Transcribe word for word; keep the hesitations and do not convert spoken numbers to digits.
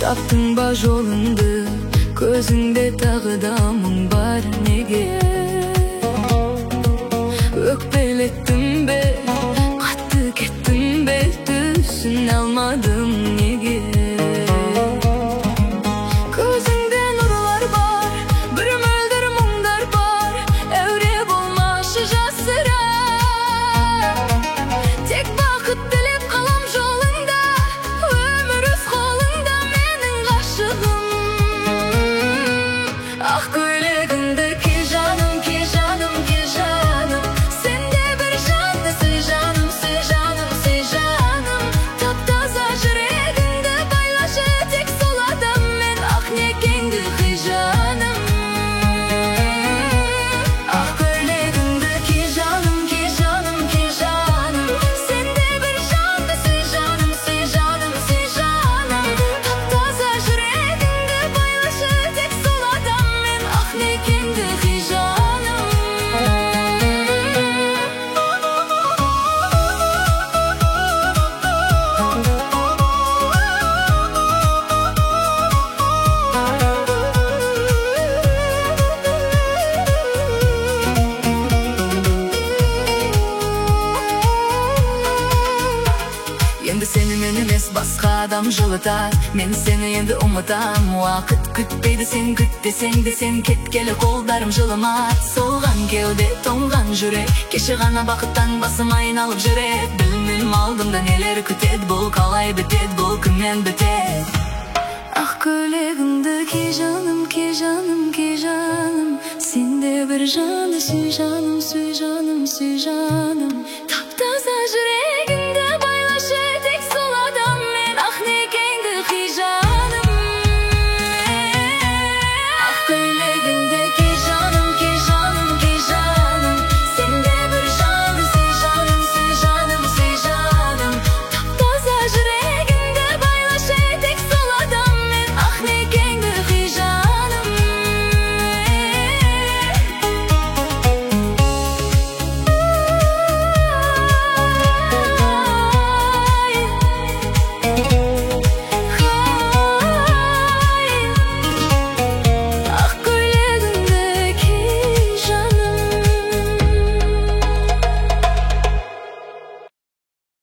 Таптың ба жолыңды, көзіңде тағы да мұң бар неге? Өкпелеттің бе, қатты кеттің бе, түсіне алмадым неге? Көзіңде нұрлар бар, бір мөлдір мұңдар бар, әуре болмашы жасыра. Тек бақыт тілеп қалам жолыңда, өмір өз қолыңда менің ғашығым. Ақ көйлегіңді ки жаным, ки жаным, ки жаным, сенде бір жанды сүй жаным, сүй жаным, сүй жаным. Тап-таза жүрегіңді байлашы тек сол адаммен, ақ некеңді қи жаным. Ақ көйлегіңді ки жаным, ки жаным, ки жаным, сенде бір жанды сүй жаным, сүй жаным, сүй жаным. Тап-таза жүрегіңді байлашы тек сол адаммен, ақ некеңді қи жаным. Енді сені мен емес басқа адам жылытар, мен сені енді ұмытам. Уақыт күтпейді, сен күт десең де сен кеткелі қолдарым жылымат. Солған кеуде, тоңған жүрек, кеше ғана бақыттан басым айналып жүрек. Білмеймін алдымда нелер күтеді, бұл қалай бітеді, бұл кіммен бітеді? Ақ көйлегіңді ки жаным, ки жаным, ки жаным, сенде бір жанды сүй жаным, сүй жаным, сүй жаным.